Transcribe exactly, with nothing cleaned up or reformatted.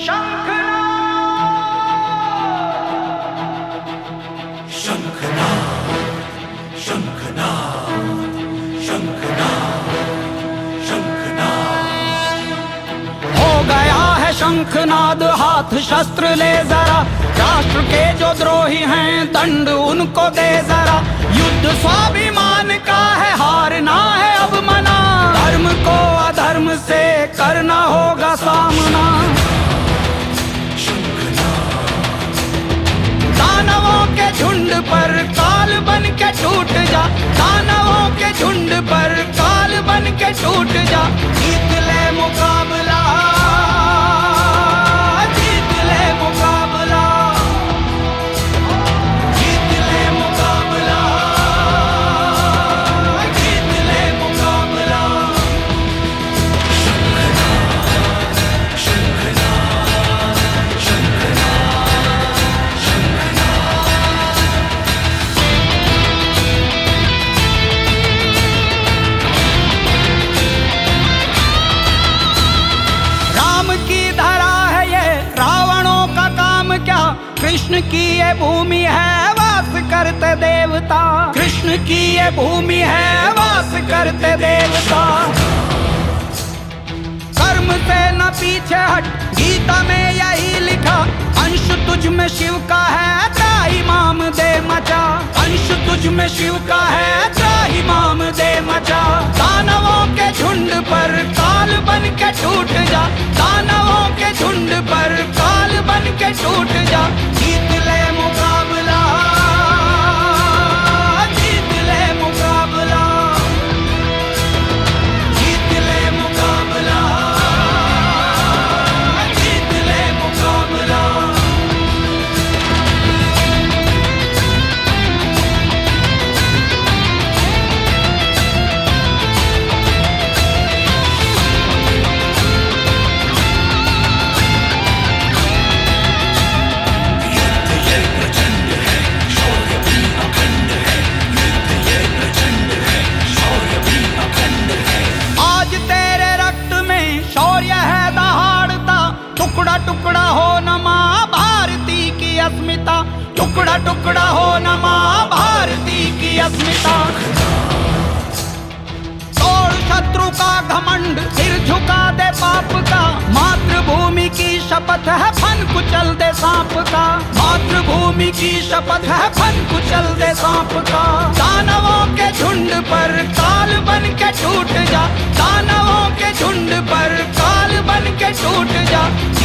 शंखनाद हाथ शस्त्र ले जरा, राष्ट्र के जो द्रोही हैं दंड उनको दे जरा। युद्ध स्वाभिमान का है, हारना है अब मना, धर्म को अधर्म से करना होगा सामना। दानवों के झुंड पर काल बन के टूट जा, दानवों के झुंड पर काल बन के टूट जा। जीत ले मुकाबला, कृष्ण की ये भूमि है वास करते देवता, कृष्ण की ये भूमि है वास करते देवता। कर्म से न पीछे हट, गीता में यही लिखा, अंश तुझ में शिव का है त्राहि माम दे मचा, अंश तुझ में शिव का है त्राहि माम दे मचा। दानवों के झुंड पर काल बन के टूट जा, दानवों के झुंड पर काल बन के टूट जा। जीत ले मुकाबला, जीत ले मुकाबला, जीत ले मुकाबला, जीत ले मुकाबला। टुकड़ा टुकड़ा हो न माँ भारती की अस्मिता, टुकड़ा टुकड़ा हो न माँ भारती की अस्मिता। तोड़ शत्रु का घमंड, सिर झुका दे पाप का, मातृभूमि की शपथ है फन कुचल दे सांप का, मातृभूमि की शपथ है फन कुचल दे सांप का। दानवों के झुंड पर काल बन के टूट जा, दानवों के झुंड पर काल बन के टूट जा।